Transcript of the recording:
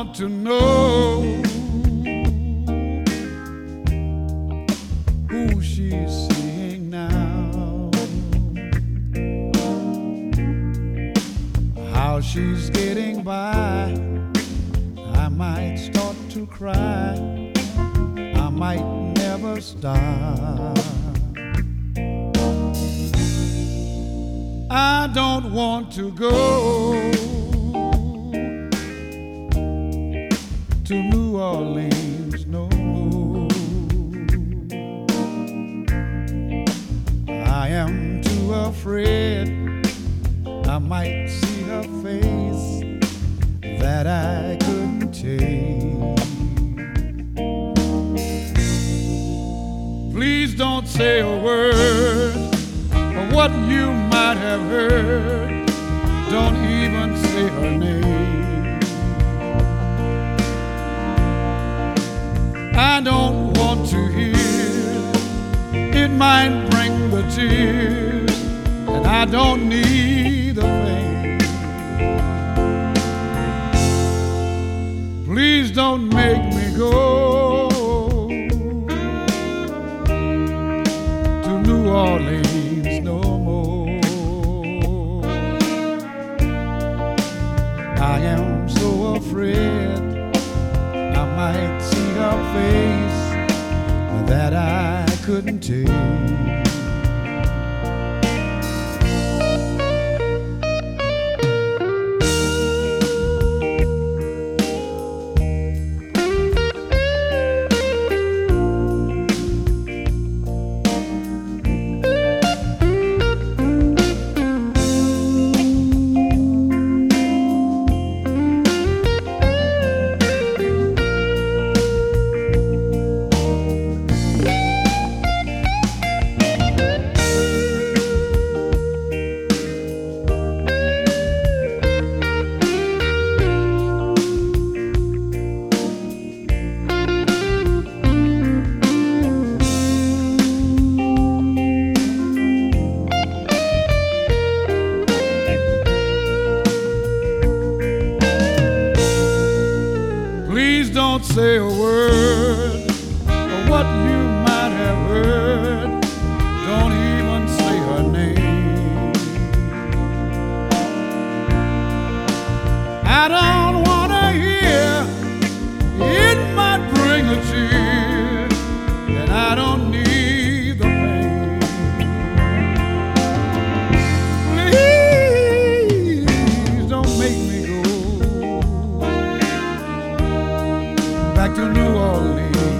want to know who she's seeing now, how she's getting by. I might start to cry, I might never stop. I don't want to go to New Orleans no more. I am too afraid I might see her face that I couldn't take. Please don't say a word of what you might have heard. Don't even say her name. I don't want to hear, it might bring the tears, and I don't need a thing. Please don't make me go to New Orleans no more. I am so afraid I might see her face that I couldn't take. Please don't say a word of what you might have heard. Don't even say her name. I don't want to hear, it might bring a tear, and I don't need the pain. Please don't make me go back to New Orleans.